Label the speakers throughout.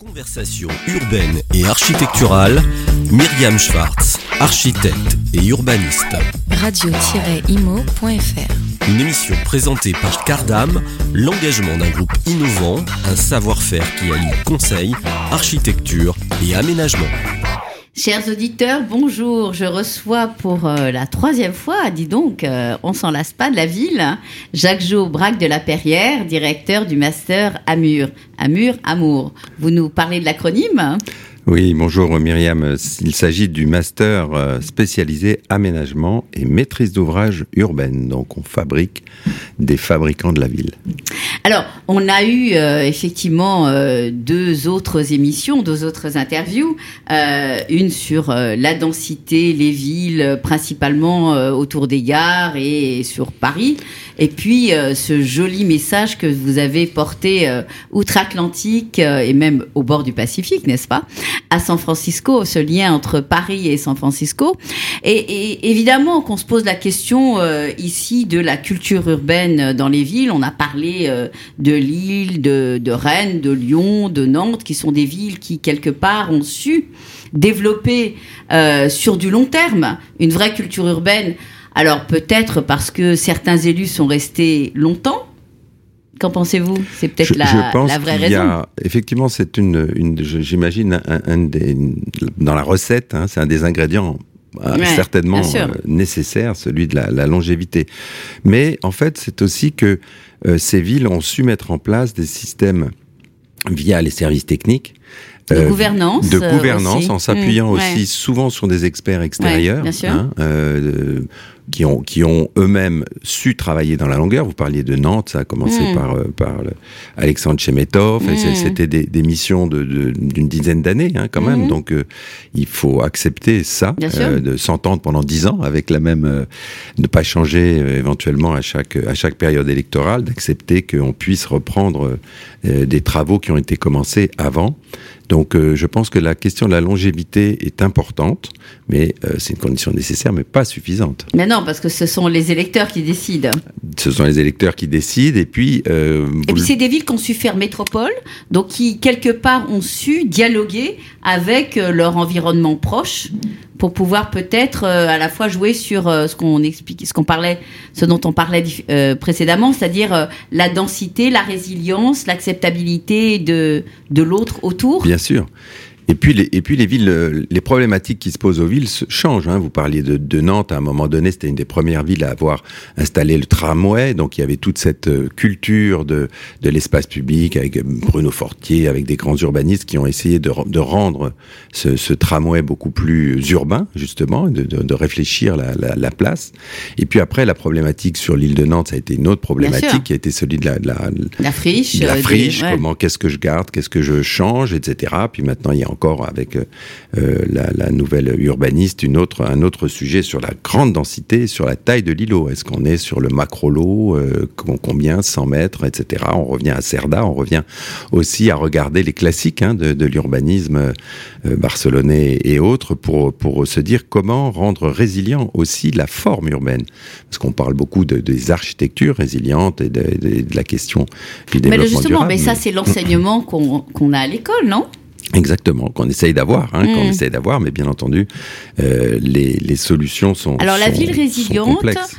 Speaker 1: Conversation urbaine et architecturale, Myriam Schwartz, architecte et urbaniste.
Speaker 2: Radio-imo.fr.
Speaker 1: Une émission présentée par Cardam, l'engagement d'un groupe innovant, un savoir-faire qui allie conseil, architecture et aménagement.
Speaker 3: Chers auditeurs, bonjour. Je reçois pour la troisième fois, dis donc, on s'en lasse pas de la ville, Jacques-Jo Braque de la Perrière, directeur du master AMUR. AMUR, Amour. Vous nous parlez de l'acronyme ?
Speaker 4: Oui, bonjour Myriam. Il s'agit du master spécialisé aménagement et maîtrise d'ouvrage urbaine. Donc on fabrique des fabricants de la ville.
Speaker 3: Alors, on a eu effectivement deux autres émissions, deux autres interviews. Une sur la densité, les villes, principalement autour des gares et sur Paris. Et puis ce joli message que vous avez porté outre-Atlantique et même au bord du Pacifique, n'est-ce pas ? À San Francisco, ce lien entre Paris et San Francisco. Et évidemment qu'on se pose la question ici de la culture urbaine dans les villes. On a parlé de Lille, de Rennes, de Lyon, de Nantes, qui sont des villes qui, quelque part, ont su développer sur du long terme une vraie culture urbaine. Alors peut-être parce que certains élus sont restés longtemps. Qu'en pensez-vous ? C'est peut-être la vraie raison.
Speaker 4: Effectivement, c'est j'imagine, dans la recette, c'est un des ingrédients certainement nécessaire, celui de la longévité. Mais en fait, c'est aussi que ces villes ont su mettre en place des systèmes via les services techniques,
Speaker 3: de gouvernance aussi.
Speaker 4: En s'appuyant aussi souvent sur des experts extérieurs,
Speaker 3: bien sûr.
Speaker 4: Qui ont eux-mêmes su travailler dans la longueur. Vous parliez de Nantes, ça a commencé par Alexandre Chemetov, et c'était des missions d'une dizaine d'années quand même, donc il faut accepter ça, de s'entendre pendant 10 ans avec la même, ne pas changer éventuellement à chaque période électorale, d'accepter qu'on puisse reprendre des travaux qui ont été commencés avant. Donc je pense que la question de la longévité est importante, mais c'est une condition nécessaire, mais pas suffisante.
Speaker 3: Mais non, parce que ce sont les électeurs qui décident.
Speaker 4: Ce sont les électeurs qui décident, et puis...
Speaker 3: et puis c'est des villes qui ont su faire métropole, donc qui, quelque part, ont su dialoguer avec leur environnement proche, pour pouvoir peut-être à la fois jouer sur ce dont on parlait précédemment, c'est-à-dire la densité, la résilience, l'acceptabilité de l'autre autour.
Speaker 4: Bien sûr. Et puis les villes, les problématiques qui se posent aux villes changent. Vous parliez de Nantes, à un moment donné, c'était une des premières villes à avoir installé le tramway, donc il y avait toute cette culture de l'espace public avec Bruno Fortier, avec des grands urbanistes qui ont essayé de rendre ce tramway beaucoup plus urbain, justement, de réfléchir la place. Et puis après, la problématique sur l'île de Nantes, ça a été une autre problématique qui a été celui de
Speaker 3: la friche.
Speaker 4: Qu'est-ce que je garde, qu'est-ce que je change, etc. Puis maintenant, il y a encore avec la nouvelle urbaniste un autre sujet sur la grande densité, sur la taille de l'îlot. Est-ce qu'on est sur le macro-lot, combien, 100 mètres, etc. On revient à Cerda, on revient aussi à regarder les classiques de l'urbanisme barcelonais et autres pour se dire comment rendre résilient aussi la forme urbaine. Parce qu'on parle beaucoup des architectures résilientes et de la question du développement durable.
Speaker 3: Mais ça, c'est l'enseignement qu'on a à l'école, non ?
Speaker 4: Exactement, qu'on essaye d'avoir, mais bien entendu, les solutions sont complexes.
Speaker 3: Alors la ville résiliente,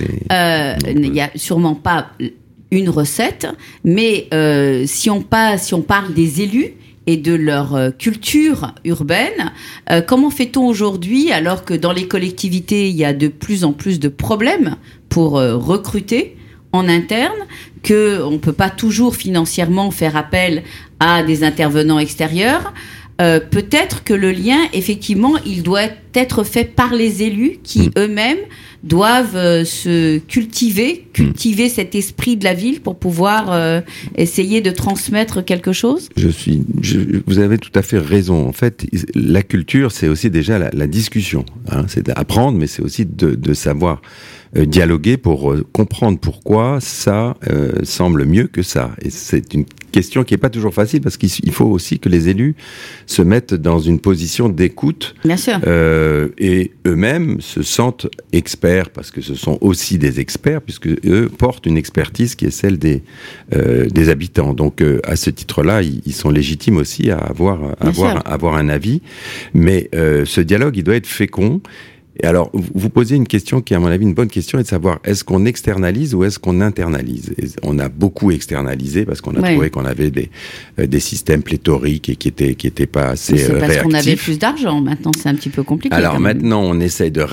Speaker 3: il n'y a sûrement pas une recette, mais si on parle des élus et de leur culture urbaine, comment fait-on aujourd'hui, alors que dans les collectivités, il y a de plus en plus de problèmes pour recruter en interne, qu'on ne peut pas toujours financièrement faire appel à des intervenants extérieurs, peut-être que le lien, effectivement, il doit être fait par les élus qui eux-mêmes doivent se cultiver cet esprit de la ville pour pouvoir essayer de transmettre quelque chose.
Speaker 4: Vous avez tout à fait raison. En fait, la culture, c'est aussi déjà la discussion. C'est d'apprendre, mais c'est aussi de savoir dialoguer pour comprendre pourquoi ça semble mieux que ça. Et c'est une question qui n'est pas toujours facile, parce qu'il faut aussi que les élus se mettent dans une position d'écoute.
Speaker 3: Bien sûr.
Speaker 4: et eux-mêmes se sentent experts, parce que ce sont aussi des experts, puisque eux portent une expertise qui est celle des habitants. Donc, à ce titre-là, ils sont légitimes aussi à avoir un avis. Mais ce dialogue, il doit être fécond. Et alors, vous posez une question qui est, à mon avis, une bonne question, est de savoir, est-ce qu'on externalise ou est-ce qu'on internalise ? Et on a beaucoup externalisé parce qu'on a trouvé qu'on avait des systèmes pléthoriques et qui étaient pas assez réactifs.
Speaker 3: C'est parce qu'on avait plus d'argent. Maintenant, c'est un petit peu compliqué.
Speaker 4: Alors maintenant, on essaye de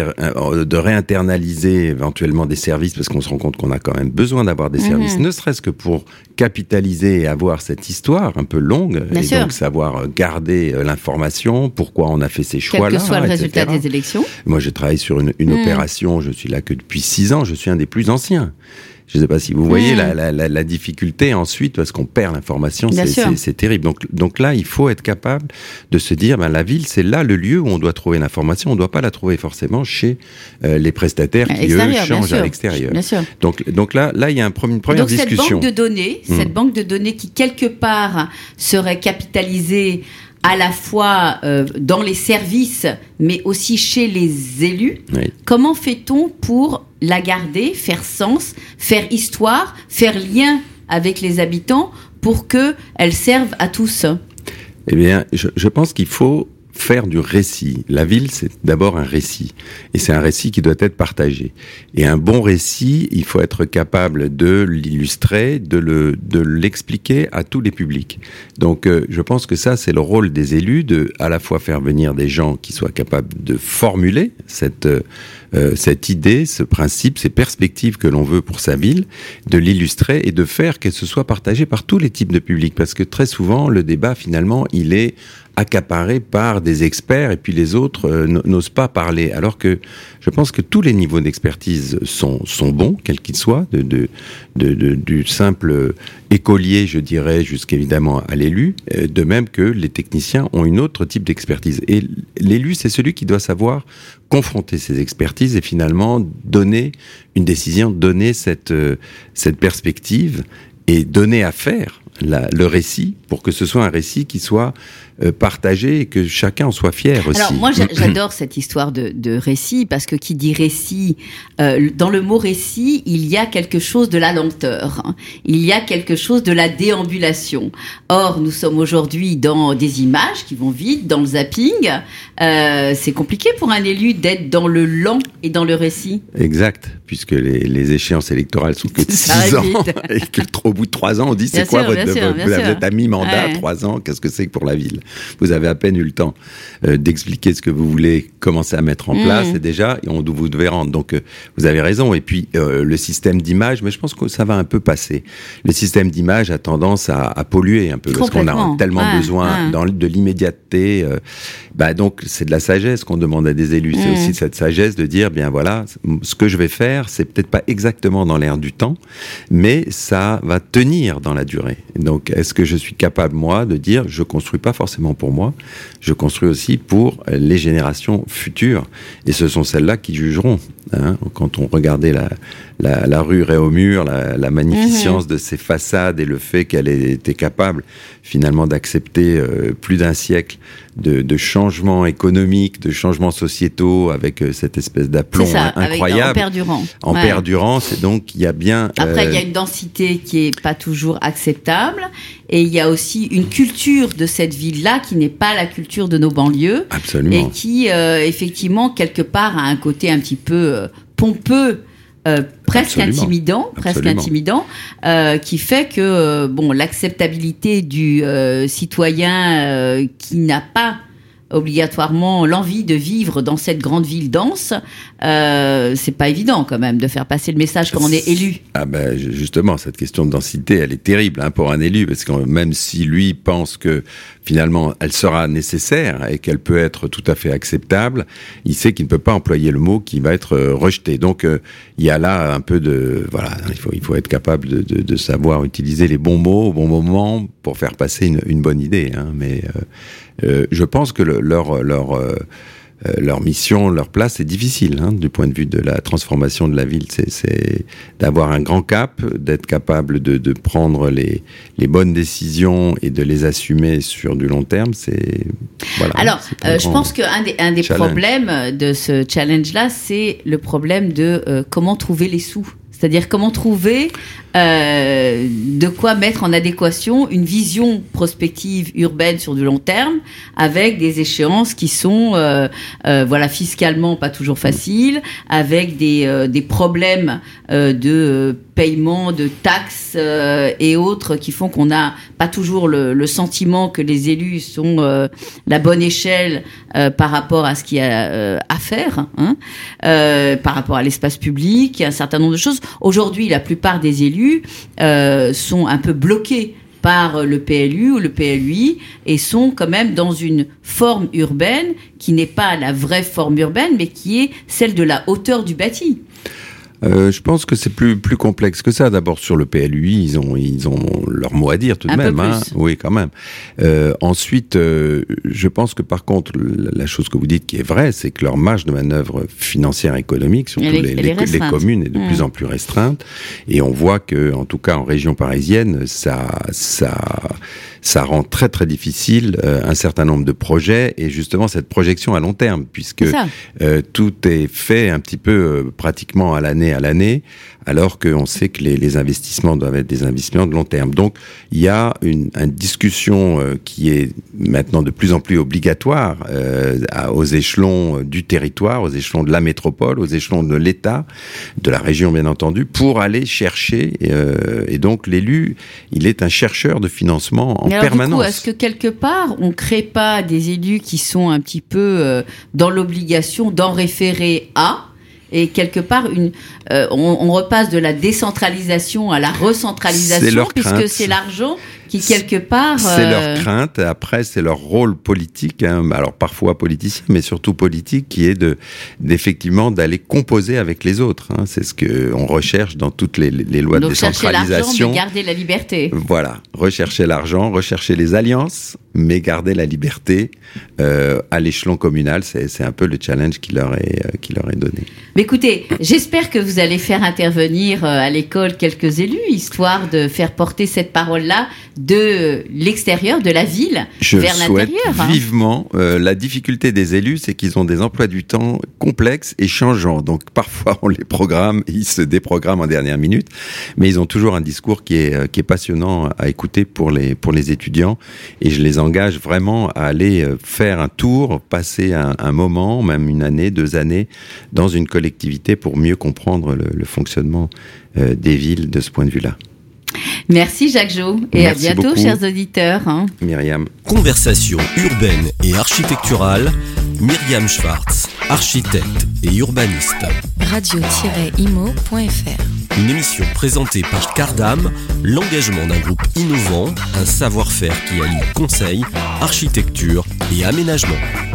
Speaker 4: réinternaliser éventuellement des services parce qu'on se rend compte qu'on a quand même besoin d'avoir des services, ne serait-ce que pour capitaliser et avoir cette histoire un peu longue,
Speaker 3: Bien sûr.
Speaker 4: Donc savoir garder l'information, pourquoi on a fait ces choix-là,
Speaker 3: quel que soit le
Speaker 4: etc.
Speaker 3: résultat des élections.
Speaker 4: Moi, je travaille sur une opération, je suis là que depuis 6 ans, je suis un des plus anciens. Je ne sais pas si vous voyez la difficulté ensuite, parce qu'on perd l'information, c'est terrible. Donc là, il faut être capable de se dire, la ville, c'est là le lieu où on doit trouver l'information. On ne doit pas la trouver forcément chez les prestataires qui, eux, changent à l'extérieur.
Speaker 3: Bien sûr.
Speaker 4: Donc là, il y a une première discussion.
Speaker 3: Cette banque de données qui, quelque part, serait capitalisée à la fois dans les services, mais aussi chez les élus.
Speaker 4: Oui.
Speaker 3: Comment fait-on pour la garder, faire sens, faire histoire, faire lien avec les habitants pour qu'elle serve à tous ?
Speaker 4: Eh bien, je pense qu'il faut faire du récit. La ville, c'est d'abord un récit. Et c'est un récit qui doit être partagé. Et un bon récit, il faut être capable de l'illustrer, de l'expliquer à tous les publics. Donc, je pense que ça, c'est le rôle des élus, de à la fois faire venir des gens qui soient capables de formuler cette idée, ce principe, ces perspectives que l'on veut pour sa ville, de l'illustrer et de faire que ce soit partagé par tous les types de publics. Parce que très souvent, le débat, finalement, il est accaparé par des experts et puis les autres n'osent pas parler. Alors que je pense que tous les niveaux d'expertise sont bons, quels qu'ils soient, du simple écolier, je dirais, jusqu'évidemment à l'élu, de même que les techniciens ont une autre type d'expertise. Et l'élu, c'est celui qui doit savoir confronter ses expertises et finalement donner une décision, donner cette perspective et donner à faire le récit pour que ce soit un récit qui soit partagé et que chacun en soit fier aussi.
Speaker 3: Alors moi j'adore cette histoire de récit, parce que qui dit récit, dans le mot récit, il y a quelque chose de la lenteur, hein. Il y a quelque chose de la déambulation. Or nous sommes aujourd'hui dans des images qui vont vite, dans le zapping. C'est compliqué pour un élu d'être dans le lent et dans le récit.
Speaker 4: Exact, puisque les échéances électorales sont que de 6 ans et qu'au bout de 3 ans on dit c'est quoi vous êtes à mi-mandat, 3 ans, qu'est-ce que c'est que pour la ville? Vous avez à peine eu le temps d'expliquer ce que vous voulez commencer à mettre en place et déjà vous devez rendre. Donc vous avez raison. Et puis le système d'image, mais je pense que ça va un peu passer. Le système d'image a tendance à polluer un peu parce qu'on a tellement besoin de l'immédiateté. Donc c'est de la sagesse qu'on demande à des élus. C'est aussi cette sagesse de dire bien voilà, ce que je vais faire, c'est peut-être pas exactement dans l'air du temps, mais ça va tenir dans la durée. Donc est-ce que je suis capable moi de dire je construis pas forcément pour moi, je construis aussi pour les générations futures. Et ce sont celles-là qui jugeront. Hein, quand on regardait la rue Réaumur, la magnificence de ses façades et le fait qu'elle ait été capable finalement d'accepter plus d'un siècle de changements économiques, de changements sociétaux avec cette espèce d'aplomb incroyable. En perdurant, c'est donc il y a bien...
Speaker 3: Après, il y a une densité qui est pas toujours acceptable et il y a aussi une culture de cette ville-là qui n'est pas la culture de nos banlieues.
Speaker 4: Absolument.
Speaker 3: Et qui, effectivement, quelque part, a un côté un petit peu pompeux, presque intimidant, qui fait que l'acceptabilité du citoyen qui n'a pas obligatoirement l'envie de vivre dans cette grande ville dense, c'est pas évident quand même de faire passer le message quand on est élu.
Speaker 4: Justement, cette question de densité, elle est terrible pour un élu, parce que même si lui pense que finalement elle sera nécessaire et qu'elle peut être tout à fait acceptable, il sait qu'il ne peut pas employer le mot qui va être rejeté. Donc il y a là un peu de... Voilà, il faut être capable de savoir utiliser les bons mots au bon moment pour faire passer une bonne idée. Mais je pense que leur mission, leur place est difficile du point de vue de la transformation de la ville. C'est d'avoir un grand cap, d'être capable de prendre les bonnes décisions et de les assumer sur du long terme.
Speaker 3: Alors, je pense qu'un des problèmes de ce challenge-là, c'est le problème de comment trouver les sous. C'est-à-dire comment trouver de quoi mettre en adéquation une vision prospective urbaine sur du long terme avec des échéances qui sont fiscalement pas toujours faciles, avec des problèmes de paiement de taxes et autres qui font qu'on n'a pas toujours le sentiment que les élus sont la bonne échelle par rapport à ce qu'il y a à faire, par rapport à l'espace public, un certain nombre de choses. Aujourd'hui, la plupart des élus sont un peu bloqués par le PLU ou le PLUI et sont quand même dans une forme urbaine qui n'est pas la vraie forme urbaine, mais qui est celle de la hauteur du bâti.
Speaker 4: Je pense que c'est plus complexe que ça. D'abord, sur le PLUI, ils ont leur mot à dire tout de même. Oui, quand même. Ensuite, je pense que par contre, la chose que vous dites qui est vraie, c'est que leur marge de manœuvre financière et économique, surtout les communes, est de plus en plus restreinte. Et on voit que, en tout cas, en région parisienne, ça rend très très difficile un certain nombre de projets et justement cette projection à long terme, puisque tout est fait un petit peu pratiquement à l'année, alors qu'on sait que les investissements doivent être des investissements de long terme. Donc il y a une discussion qui est maintenant de plus en plus obligatoire aux échelons du territoire, aux échelons de la métropole, aux échelons de l'État, de la région bien entendu, pour aller chercher. Et donc l'élu, il est un chercheur de financement en permanence. Du coup,
Speaker 3: est-ce que quelque part, on ne crée pas des élus qui sont un petit peu dans l'obligation d'en référer à ? Et quelque part, on repasse de la décentralisation à la recentralisation, puisque c'est l'argent qui, quelque part...
Speaker 4: C'est leur crainte. Après, c'est leur rôle politique, alors parfois politicien, mais surtout politique, qui est d'effectivement d'aller composer avec les autres. C'est ce qu'on recherche dans toutes les lois de décentralisation.
Speaker 3: Donc, chercher l'argent, mais garder la liberté.
Speaker 4: Voilà. Rechercher l'argent, rechercher les alliances, mais garder la liberté à l'échelon communal. C'est un peu le challenge qui leur est donné.
Speaker 3: Mais écoutez, j'espère que vous allez faire intervenir à l'école quelques élus, histoire de faire porter cette parole-là de l'extérieur, de la ville, vers l'intérieur.
Speaker 4: Je souhaite vivement. La difficulté des élus, c'est qu'ils ont des emplois du temps complexes et changeants. Donc parfois, on les programme, ils se déprogramment en dernière minute, mais ils ont toujours un discours qui est passionnant à écouter pour les étudiants. Et je les engage vraiment à aller faire un tour, passer un moment, même une année, 2 années, dans une collectivité pour mieux comprendre le fonctionnement des villes de ce point de vue-là.
Speaker 3: Merci Jacques Jo et à bientôt beaucoup, chers auditeurs.
Speaker 4: Myriam.
Speaker 1: Conversation urbaine et architecturale, Myriam Schwartz, architecte et urbaniste.
Speaker 2: Radio-imo.fr.
Speaker 1: Une émission présentée par Cardam, l'engagement d'un groupe innovant, un savoir-faire qui allie conseil, architecture et aménagement.